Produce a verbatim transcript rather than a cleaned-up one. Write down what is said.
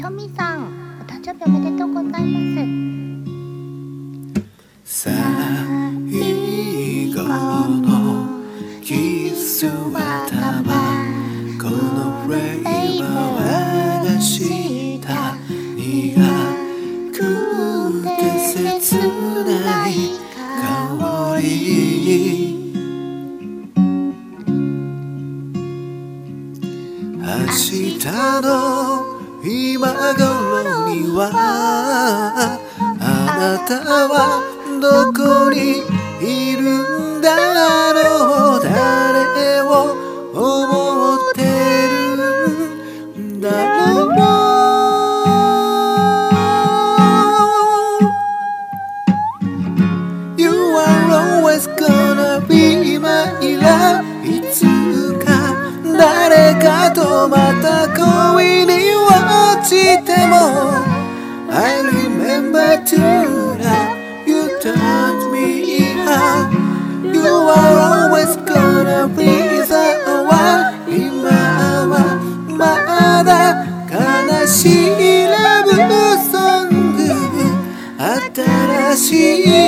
トミさん、お誕生日おめでとうございます。 最後のキスはたまこのフレーバーがした苦くて切ない香り明日の今頃にはあなたはどこにいるんだろう誰を思ってるんだろうYou are always gonna be my love いつか誰かとまた恋に落ちても I remember tonight You turned me on You are always gonna be the one 今はまだ悲しいラブソング新しい